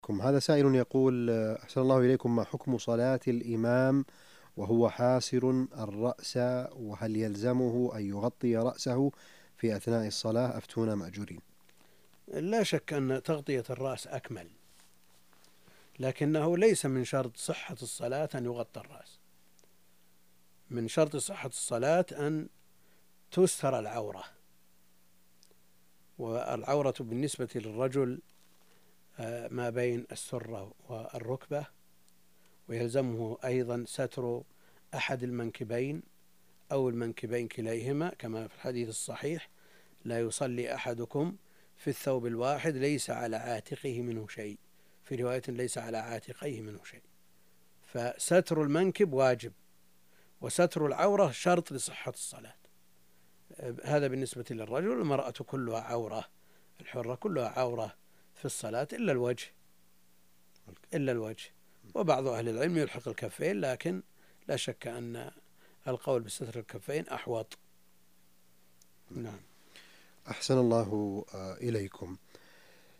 هذا سائل يقول أحسن الله إليكم، ما حكم صلاة الإمام وهو حاسر الرأس، وهل يلزمه أن يغطي رأسه في أثناء الصلاة؟ أفتونا مأجورين. لا شك أن تغطية الرأس أكمل، لكنه ليس من شرط صحة الصلاة أن يغطى الرأس. من شرط صحة الصلاة أن تستر العورة، والعورة بالنسبة للرجل ما بين السرة والركبة، ويلزمه أيضا ستر أحد المنكبين أو المنكبين كليهما، كما في الحديث الصحيح: لا يصلي أحدكم في الثوب الواحد ليس على عاتقه منه شيء، في رواية ليس على عاتقيه منه شيء. فستر المنكب واجب، وستر العورة شرط لصحة الصلاة. هذا بالنسبة للرجل. المرأة كلها عورة، الحرة كلها عورة في الصلاة إلا الوجه. وبعض أهل العلم يلحق الكفين، لكن لا شك أن القول بستر الكفين أحوط. نعم. أحسن الله إليكم.